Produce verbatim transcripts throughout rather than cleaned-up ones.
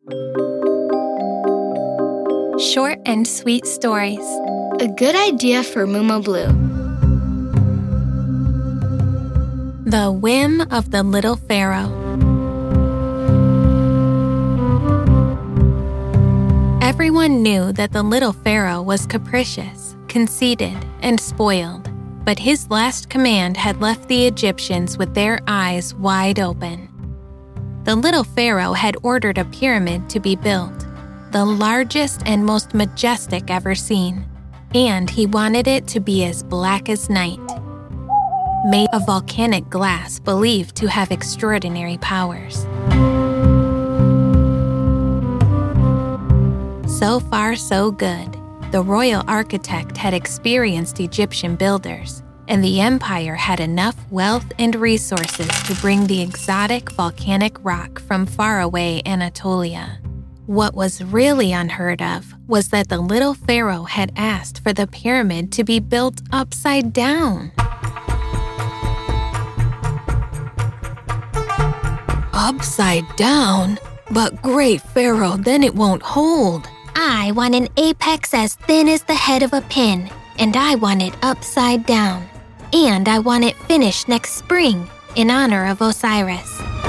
Short and sweet stories. A good idea for Mumu Blue. The Whim of the Little Pharaoh. Everyone knew that the little pharaoh was capricious, conceited, and spoiled, but his last command had left the Egyptians with their eyes wide open. The little pharaoh had ordered a pyramid to be built, the largest and most majestic ever seen, and he wanted it to be as black as night, made of volcanic glass believed to have extraordinary powers. So far, so good. The royal architect had experienced Egyptian builders, and the empire had enough wealth and resources to bring the exotic volcanic rock from faraway Anatolia. What was really unheard of was that the little pharaoh had asked for the pyramid to be built upside down. Upside down? But great pharaoh, then it won't hold. I want an apex as thin as the head of a pin, and I want it upside down. And I want it finished next spring, in honor of Osiris.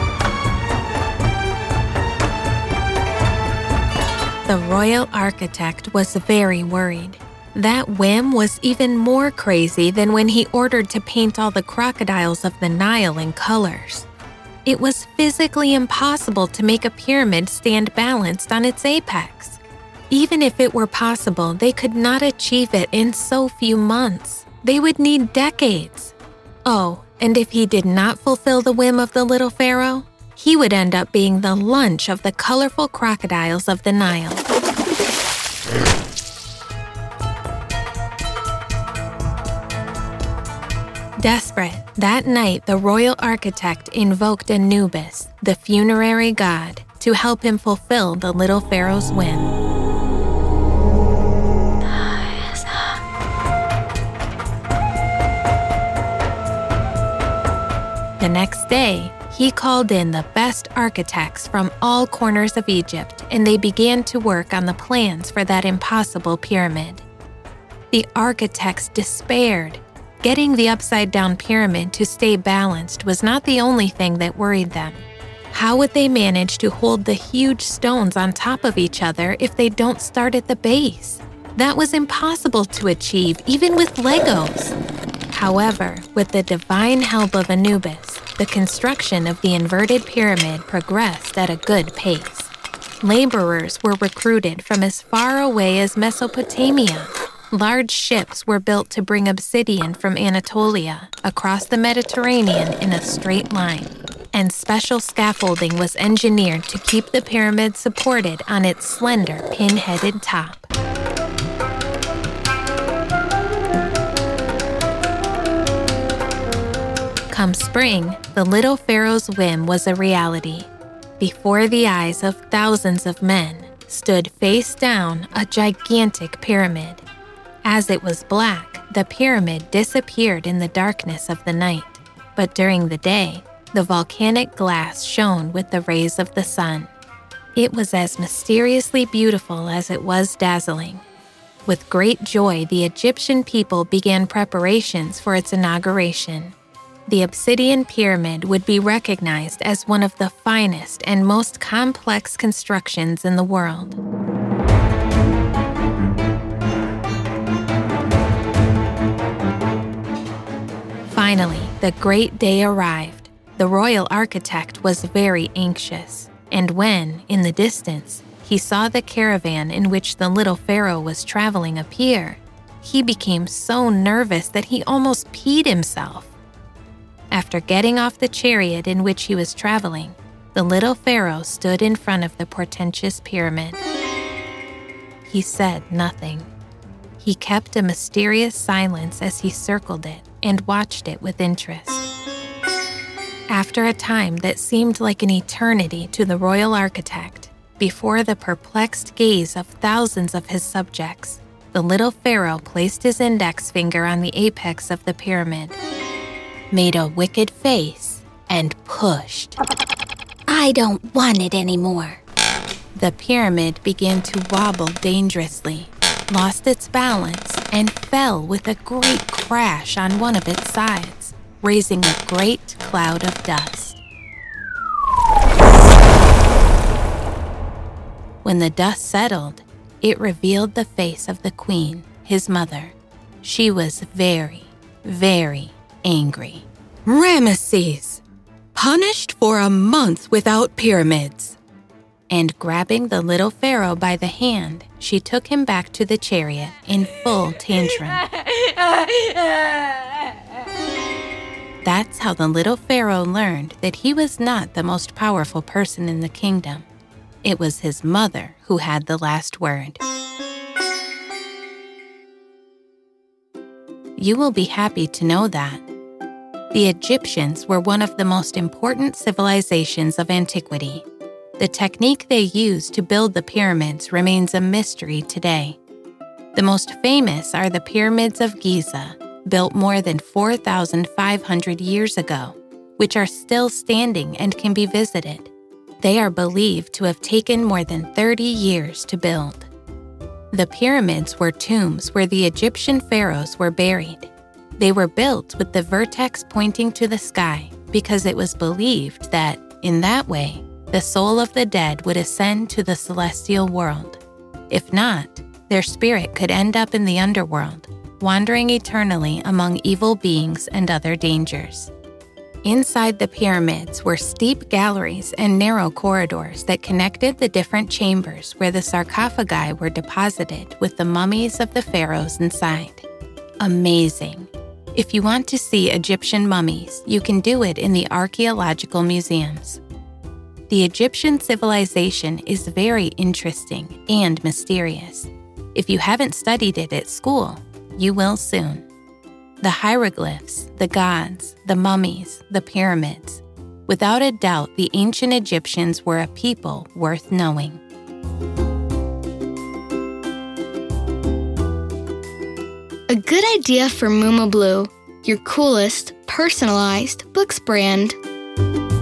The royal architect was very worried. That whim was even more crazy than when he ordered to paint all the crocodiles of the Nile in colors. It was physically impossible to make a pyramid stand balanced on its apex. Even if it were possible, they could not achieve it in so few months. They would need decades. Oh, and if he did not fulfill the whim of the little pharaoh, he would end up being the lunch of the colorful crocodiles of the Nile. Desperate, that night the royal architect invoked Anubis, the funerary god, to help him fulfill the little pharaoh's whim. The next day, he called in the best architects from all corners of Egypt, and they began to work on the plans for that impossible pyramid. The architects despaired. Getting the upside-down pyramid to stay balanced was not the only thing that worried them. How would they manage to hold the huge stones on top of each other if they don't start at the base? That was impossible to achieve, even with Legos. However, with the divine help of Anubis, the construction of the inverted pyramid progressed at a good pace. Laborers were recruited from as far away as Mesopotamia. Large ships were built to bring obsidian from Anatolia across the Mediterranean in a straight line, and special scaffolding was engineered to keep the pyramid supported on its slender, pin-headed top. Come spring, the little pharaoh's whim was a reality. Before the eyes of thousands of men stood face down a gigantic pyramid. As it was black, the pyramid disappeared in the darkness of the night. But during the day, the volcanic glass shone with the rays of the sun. It was as mysteriously beautiful as it was dazzling. With great joy, the Egyptian people began preparations for its inauguration. The obsidian pyramid would be recognized as one of the finest and most complex constructions in the world. Finally, the great day arrived. The royal architect was very anxious, and when, in the distance, he saw the caravan in which the little pharaoh was traveling appear, he became so nervous that he almost peed himself. After getting off the chariot in which he was traveling, the little pharaoh stood in front of the portentous pyramid. He said nothing. He kept a mysterious silence as he circled it and watched it with interest. After a time that seemed like an eternity to the royal architect, before the perplexed gaze of thousands of his subjects, the little pharaoh placed his index finger on the apex of the pyramid, made a wicked face, and pushed. I don't want it anymore. The pyramid began to wobble dangerously, lost its balance, and fell with a great crash on one of its sides, raising a great cloud of dust. When the dust settled, it revealed the face of the queen, his mother. She was very, very angry. "Ramesses! Punished for a month without pyramids!" And grabbing the little pharaoh by the hand, she took him back to the chariot in full tantrum. That's how the little pharaoh learned that he was not the most powerful person in the kingdom. It was his mother who had the last word. You will be happy to know that the Egyptians were one of the most important civilizations of antiquity. The technique they used to build the pyramids remains a mystery today. The most famous are the pyramids of Giza, built more than four thousand five hundred years ago, which are still standing and can be visited. They are believed to have taken more than thirty years to build. The pyramids were tombs where the Egyptian pharaohs were buried. They were built with the vertex pointing to the sky because it was believed that, in that way, the soul of the dead would ascend to the celestial world. If not, their spirit could end up in the underworld, wandering eternally among evil beings and other dangers. Inside the pyramids were steep galleries and narrow corridors that connected the different chambers where the sarcophagi were deposited with the mummies of the pharaohs inside. Amazing! If you want to see Egyptian mummies, you can do it in the archaeological museums. The Egyptian civilization is very interesting and mysterious. If you haven't studied it at school, you will soon. The hieroglyphs, the gods, the mummies, the pyramids. Without a doubt, the ancient Egyptians were a people worth knowing. A good idea for Muma Blue, your coolest, personalized books brand.